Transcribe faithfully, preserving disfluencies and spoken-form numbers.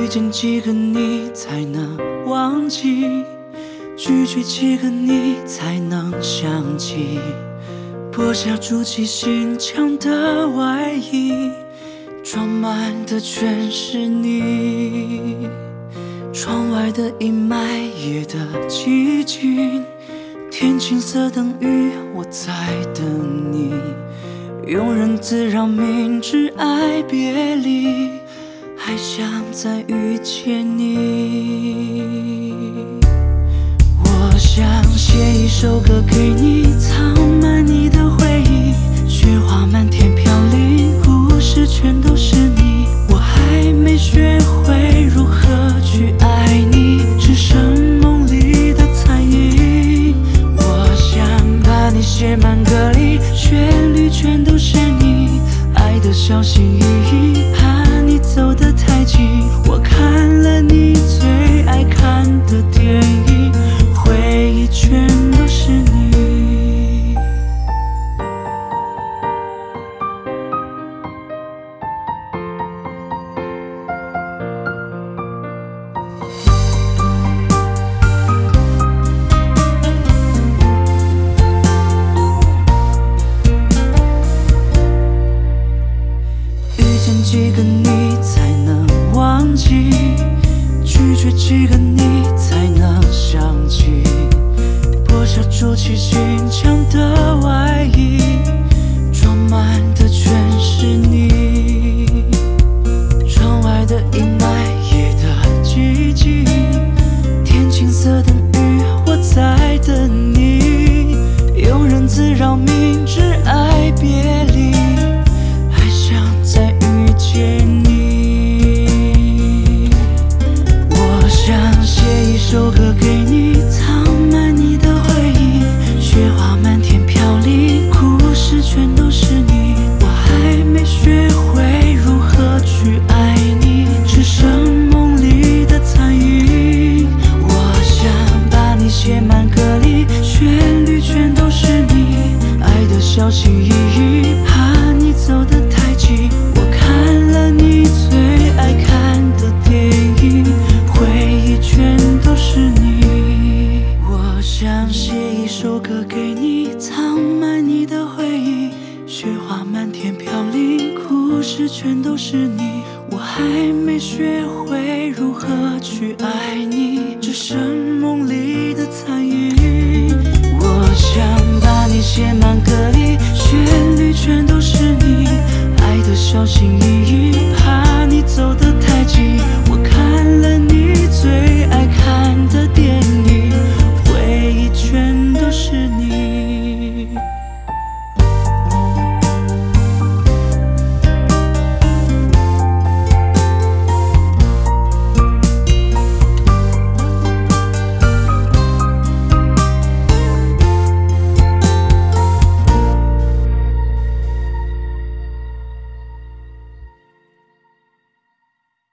遇见几个你才能忘记，拒绝几个你才能想起，剥下筑起心墙的外衣，装满的全是你。窗外的阴霾，夜的寂静，天青色等雨，我在等你。庸人自扰明知爱别离，还想再遇见你。我想写一首歌给你，藏满你的回忆，雪花满天飘零，故事全都是你。我还没学会如何去爱你，只剩梦里的残影。我想把你写满歌里，旋律全都是你，爱的小心翼翼，怕你走得太近。我看了你最爱看的电影，回忆全都是你。遇见几个你才能忘记，拒绝几个你才能想起，剥下筑起心墙的外衣，装满的全是你。窗外的阴霾，夜的寂静，天青色等雨，我在等你。庸人自扰明知爱别离，还想再遇见你。我想写一首歌给你，藏满你的回忆，雪花满天飘零，故事全都是你。我还没学会如何去爱你，只剩梦里的残影。我想把你写满歌里，旋律全都是你，爱的小心翼翼，怕你走得太近。我看了你最爱看的电影，回忆全都是你。我想写一首歌给你，藏满你的回忆，雪花满天飘零，故事全都是你。我还没学会如何去爱你，只剩梦里的残影。